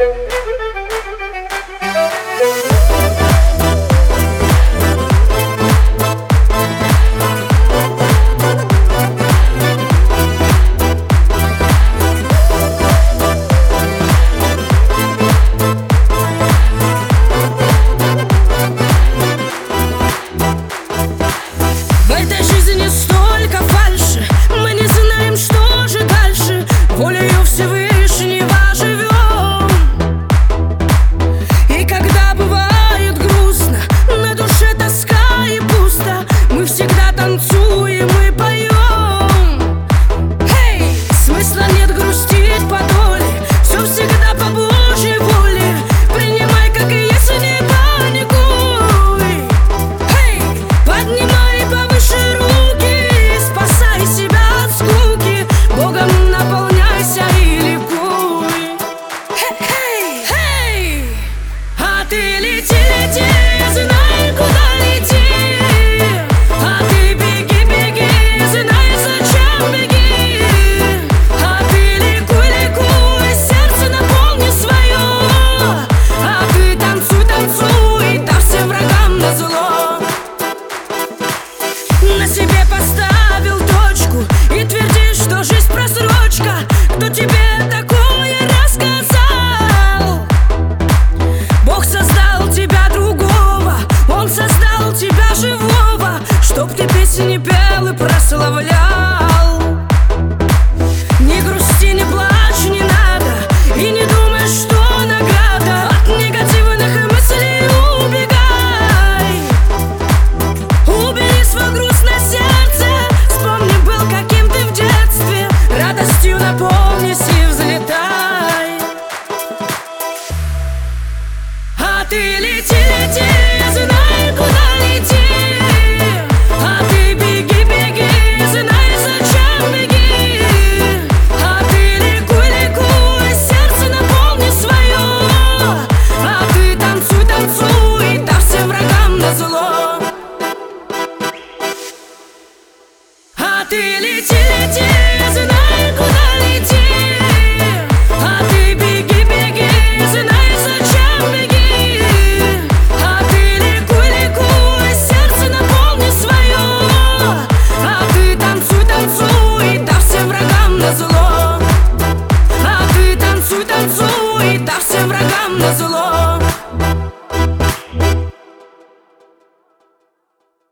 В этой жизни столько фальши, мы не знаем, что же дальше. Волею Всевышнего живем. И когда бывает грустно, на душе тоска и пусто, мы всегда танцуем и поем. Эй, смысла нет грустить по доле, все всегда по Божьей воле. Принимай, как и есть, не паникуй. Эй, поднимай повыше руки, спасай себя от скуки, Богом наполняйся и ликуй. Эй, эй, а ты лети, лети, знай, куда лети. А ты беги, беги, знай, зачем беги. А ты ликуй, ликуй, сердце наполни свое. А ты танцуй, танцуй, да всем врагам назло. На себе поставил точку и твердишь, что жизнь просрочка. Кто тебе такое рассказал? Бог создал тебя другого, Он создал тебя живого, чтоб ты песни пел и прославлял. Не грусти, не плачь, не надо, и не думай, что награда. От негативных мыслей убегай. Убери свой груз на сердце, вспомни, был каким ты в детстве. Радостью наполнись и взлетай. А ты лети, лети, знай, куда лети. А ты беги, беги, знай, зачем беги. А ты ликуй, ликуй, сердце наполни свое. А ты танцуй, танцуй, да всем врагам назло. А ты лети, лети.